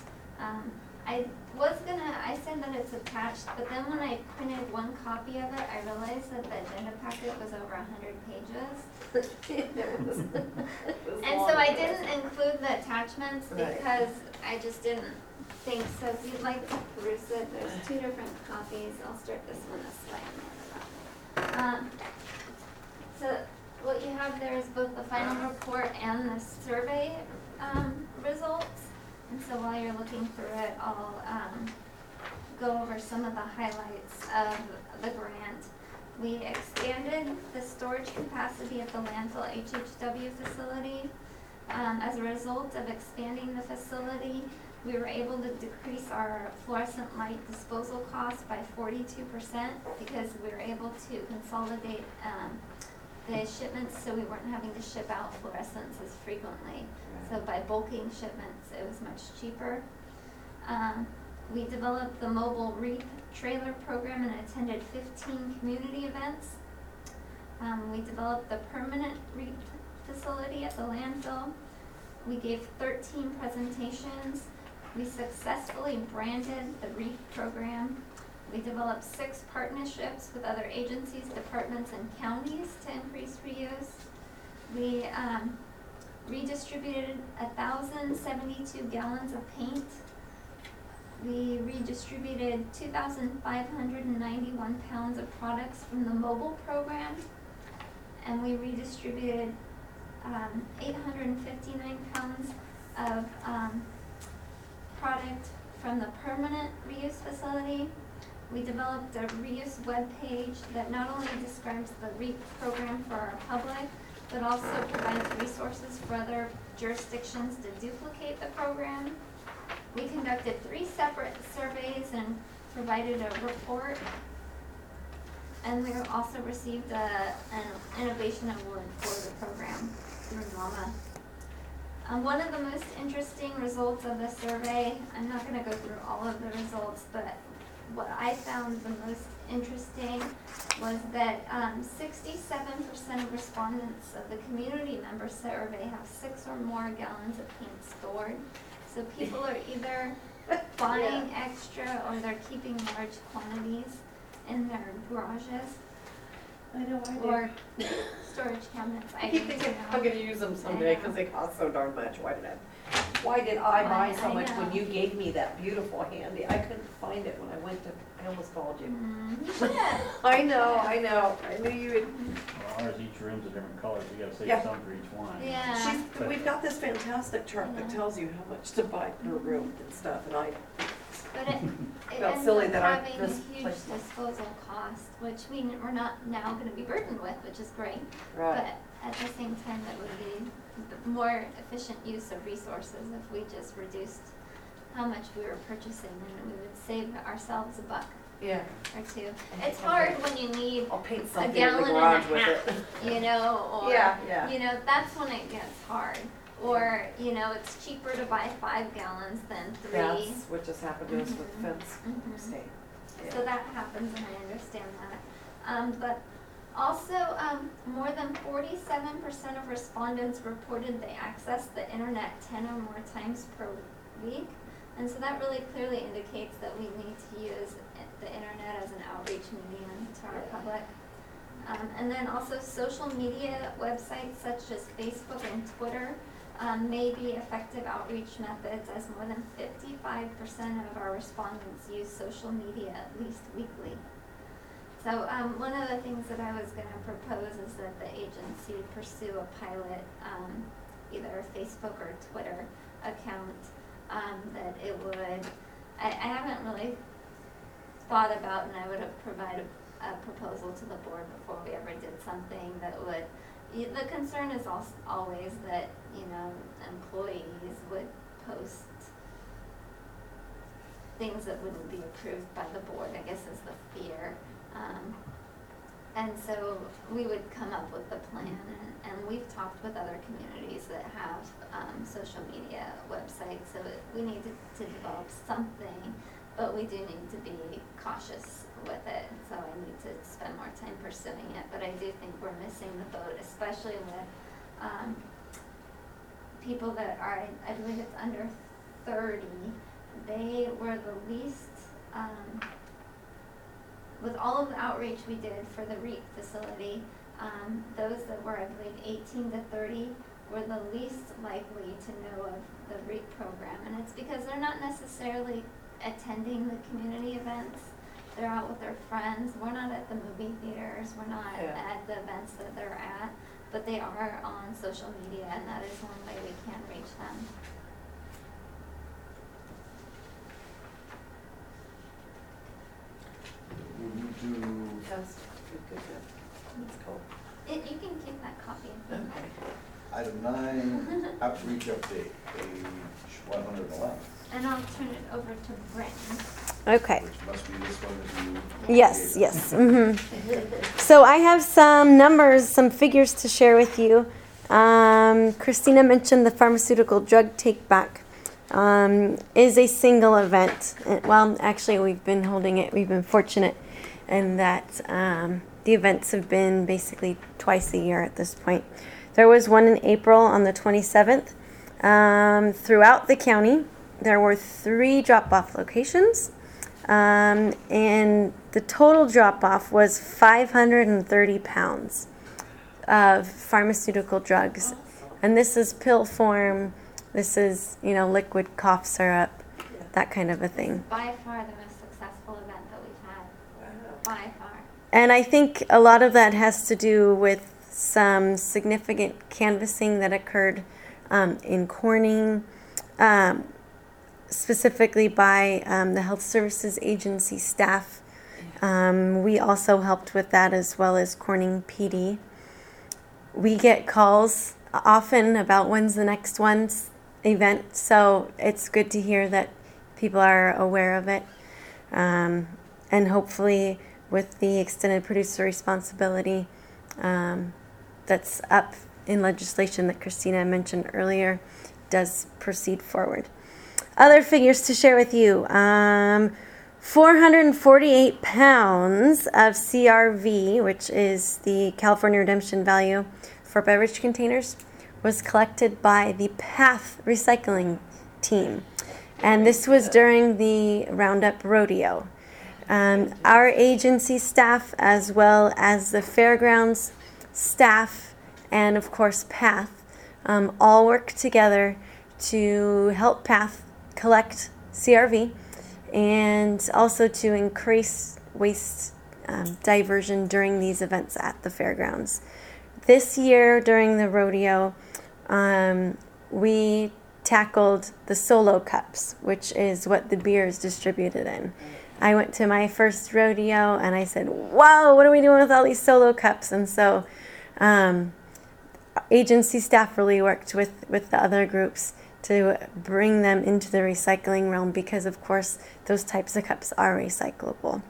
Speaker 2: I said that it's attached, but then when I printed one copy of it, I realized that the agenda packet was over 100 pages. And so I didn't include the attachments
Speaker 5: Right.
Speaker 2: because I just didn't think, so if you'd like to peruse it, there's two different copies. I'll start this one this way and then that way. So what you have there is both the final report and the survey, results. And so while you're looking through it, I'll, go over some of the highlights of the grant. We expanded the storage capacity of the landfill HHW facility. As a result of expanding the facility, we were able to decrease our fluorescent light disposal costs by 42% because we were able to consolidate the shipments, so we weren't having to ship out fluorescents as frequently. So by bulking shipments, it was much cheaper. We developed the mobile REAP trailer program and attended 15 community events. We developed the permanent REAP facility at the landfill. We gave 13 presentations. We successfully branded the REAP program. We developed 6 partnerships with other agencies, departments, and counties to increase reuse. We redistributed 1,072 gallons of paint. We redistributed 2,591 pounds of products from the mobile program, and we redistributed 859 pounds of product from the permanent reuse facility. We developed a reuse webpage that not only describes the REAP program for our public, but also provides resources for other jurisdictions to duplicate the program. We conducted 3 separate surveys and provided a report. And we also received an innovation award for the program through NOMA. One of the most interesting results of the survey, I'm not going to go through all of the results, but what I found the most interesting was that 67% of respondents of the community member survey have 6 or more gallons of paint stored. So people are either buying extra or they're keeping large quantities in their garages
Speaker 5: I know, I do.
Speaker 2: or storage cabinets.
Speaker 5: I keep thinking I'm gonna use them someday because they cost so darn much. Why did I buy so
Speaker 2: I
Speaker 5: much when
Speaker 2: know.
Speaker 5: you gave me that beautiful handy? I couldn't find it when I went to, I almost called you.
Speaker 2: You should.
Speaker 5: I know. I knew you would.
Speaker 3: Well, ours, each room's a different color, so you gotta
Speaker 5: Yeah.
Speaker 3: save some for each one.
Speaker 2: Yeah.
Speaker 5: We've got this fantastic chart that
Speaker 2: Yeah.
Speaker 5: tells you how much to buy per room and stuff, and I,
Speaker 2: But it
Speaker 5: Felt
Speaker 2: ends
Speaker 5: silly
Speaker 2: up
Speaker 5: that I
Speaker 2: having a huge
Speaker 5: misplaced it.
Speaker 2: disposal cost, which we're not now gonna be burdened with, which is great.
Speaker 5: right.
Speaker 2: But at the same time, that would be the more efficient use of resources if we just reduced how much we were purchasing, and we would save ourselves $1
Speaker 5: Yeah,
Speaker 2: or $2. It's hard when you need
Speaker 5: I'll paint
Speaker 2: a
Speaker 5: something in the
Speaker 2: gallon and a
Speaker 5: garage with
Speaker 2: half,
Speaker 5: it.
Speaker 2: you know, or,
Speaker 5: Yeah.
Speaker 2: you know, that's when it gets hard. Or, you know, it's cheaper to buy 5 gallons than 3.
Speaker 5: That's what just happened to us with
Speaker 2: Mhm.
Speaker 5: fence
Speaker 2: Mhm.
Speaker 5: state.
Speaker 2: So that happens, and I understand that. But also, more than 47% of respondents reported they access the internet 10 or more times per week. And so that really clearly indicates that we need to use the internet as an outreach medium to our public. And then also social media websites such as Facebook and Twitter may be effective outreach methods, as more than 55% of our respondents use social media at least weekly. So one of the things that I was going to propose is that the agency pursue a pilot, either a Facebook or Twitter account, that it would, I haven't really thought about, and I would have provided a proposal to the board before we ever did something that would, the concern is always that, you know, employees would post things that wouldn't be approved by the board, I guess is the fear. And so we would come up with a plan, and we've talked with other communities that have social media websites, so we need to develop something, but we do need to be cautious with it, so I need to spend more time pursuing it. But I do think we're missing the boat, especially with people that are, I believe it's under 30, they were the least, with all of the outreach we did for the REAP facility, those that were, I believe, 18 to 30 were the least likely to know of the REAP program. And it's because they're not necessarily attending the community events. They're out with their friends. We're not at the movie theaters. We're not
Speaker 5: Yeah.
Speaker 2: at the events that they're at. but they are on social media, and that is one way we can reach them.
Speaker 1: We need to,
Speaker 5: That's good. That's cool.
Speaker 2: You can keep that copy.
Speaker 5: Okay.
Speaker 1: item 9, outreach update, page 111,
Speaker 2: And I'll turn it over to Brent.
Speaker 7: Okay.
Speaker 1: which must be this one that you.
Speaker 7: Yes, yes. So I have some numbers, some figures to share with you. Christina mentioned the pharmaceutical drug take back is a single event. Well, actually, we've been holding it. We've been fortunate in that the events have been basically twice a year at this point. There was one in April on the 27th. Throughout the county, there were 3 drop-off locations. And the total drop-off was 530 pounds of pharmaceutical drugs. And this is pill form, this is, liquid cough syrup, that kind of a thing.
Speaker 2: By far the most successful event that we've had. By far.
Speaker 7: And I think a lot of that has to do with some significant canvassing that occurred in Corning, specifically by the Health Services Agency staff. We also helped with that as well as Corning PD. We get calls often about when's the next one's event, so it's good to hear that people are aware of it. And hopefully with the extended producer responsibility that's up in legislation that Christina mentioned earlier does proceed forward. Other figures to share with you. 448 pounds of CRV, which is the California Redemption Value for beverage containers, was collected by the PATH recycling team. And this was during the Roundup Rodeo. Our agency staff, as well as the fairgrounds staff, and of course PATH, all work together to help PATH collect CRV and also to increase waste diversion during these events at the fairgrounds. This year during the rodeo, we tackled the solo cups, which is what the beer is distributed in. I went to my first rodeo and I said, wow, what are we doing with all these solo cups? And so agency staff really worked with the other groups to bring them into the recycling realm because, of course, those types of cups are recyclable.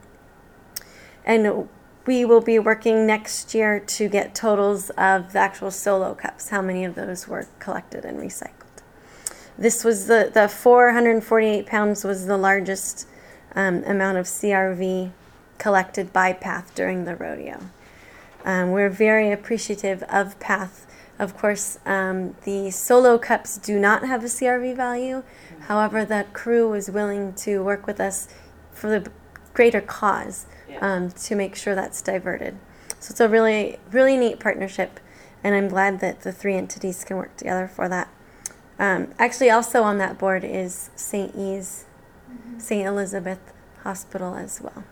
Speaker 7: And we will be working next year to get totals of the actual solo cups, how many of those were collected and recycled. This was the 448 pounds was the largest amount of CRV collected by PATH during the rodeo. We're very appreciative of PATH. Of course, the solo cups do not have a CRV value. However, the crew was willing to work with us for the greater cause to make sure that's diverted. So it's a really, really neat partnership, and I'm glad that the 3 entities can work together for that. Actually, also on that board is St. Elizabeth Hospital as well.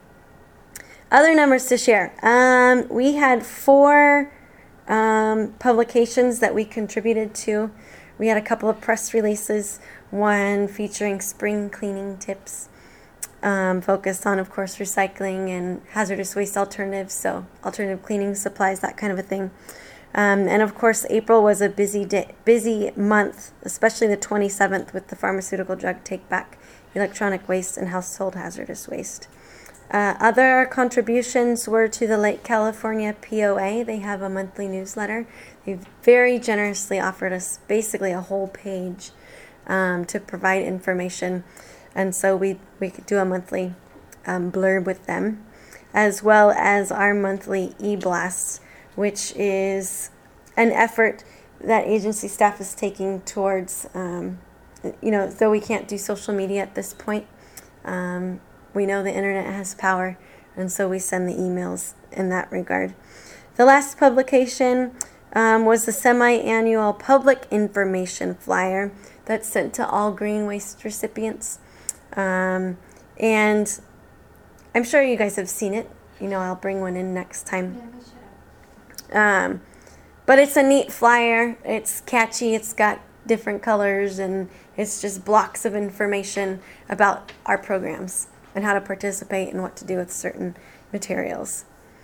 Speaker 7: Other numbers to share. We had 4 publications that we contributed to. We had a couple of press releases, one featuring spring cleaning tips, focused on, of course, recycling and hazardous waste alternatives, so alternative cleaning supplies, that kind of a thing. And of course, April was a busy month, especially the 27th with the pharmaceutical drug take back, electronic waste, and household hazardous waste. Other contributions were to the Lake California POA. They have a monthly newsletter. They've very generously offered us basically a whole page to provide information. And so we could do a monthly blurb with them, as well as our monthly e-blast, which is an effort that agency staff is taking towards, though we can't do social media at this point, we know the internet has power, and so we send the emails in that regard. The last publication was the semi-annual public information flyer that's sent to all green waste recipients. And I'm sure you guys have seen it. I'll bring one in next time.
Speaker 2: Yeah, we should have.
Speaker 7: But it's a neat flyer. It's catchy. It's got different colors, and it's just blocks of information about our programs and how to participate and what to do with certain materials.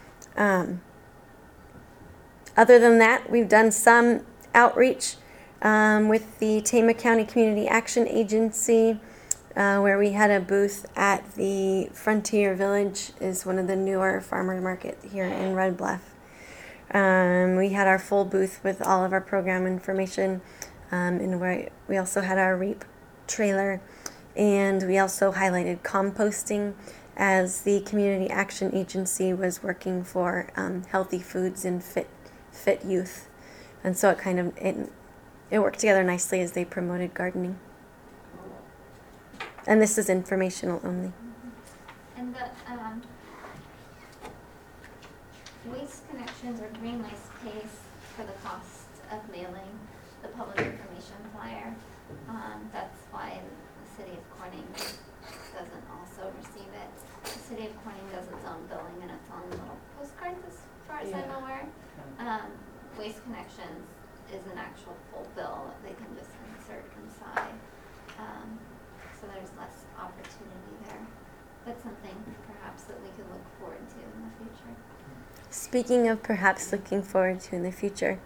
Speaker 7: Other than that, we've done some outreach with the Tama County Community Action Agency, where we had a booth at the Frontier Village, is one of the newer farmer market here in Red Bluff. We had our full booth with all of our program information, and we also had our REAP trailer, and we also highlighted composting, as the Community Action Agency was working for healthy foods and fit youth, and so it worked together nicely as they promoted gardening. And this is informational only.
Speaker 2: And the Waste Connections or Green Waste pays for the cost of mailing the public information flyer. That's why the city of Corning doesn't also receive it. The city of Corning does its own billing and its own little postcards, as far as I'm aware. Waste Connections is an actual full bill that they can just insert inside. So there's less opportunity there. That's something perhaps that we could look forward to in the future.
Speaker 7: Speaking of perhaps looking forward to in the future,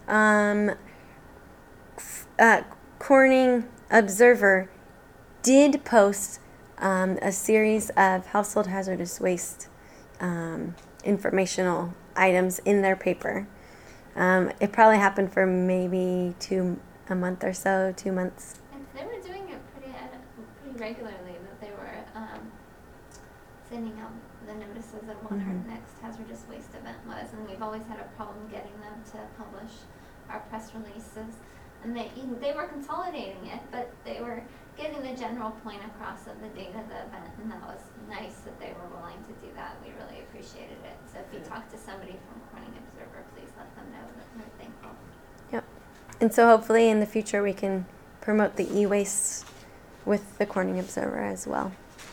Speaker 7: Corning Observer did post a series of household hazardous waste informational items in their paper. It probably happened for maybe a month or so, 2 months.
Speaker 2: And they were doing it pretty regularly, that they were sending out the notices of when our next hazardous waste event was, and we've always had a problem getting them to publish our press releases. And they were consolidating it, but they were getting the general point across of the date of the event, and that was nice that they were willing to do that. We really appreciated it. So if you talk to somebody from Corning Observer, please let them know that we're thankful.
Speaker 7: Yep. And so hopefully in the future we can promote the e-waste with the Corning Observer as well.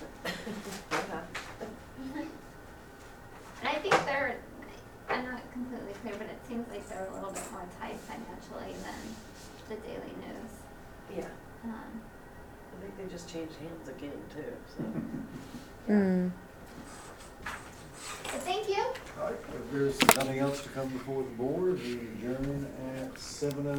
Speaker 2: And I think I'm not completely clear, but it seems like they're a little bit more tight financially than the Daily News.
Speaker 5: Yeah, I think they just changed hands again too, so.
Speaker 2: But thank you.
Speaker 1: All right, if there's nothing else to come before the board, we adjourn at 7:00.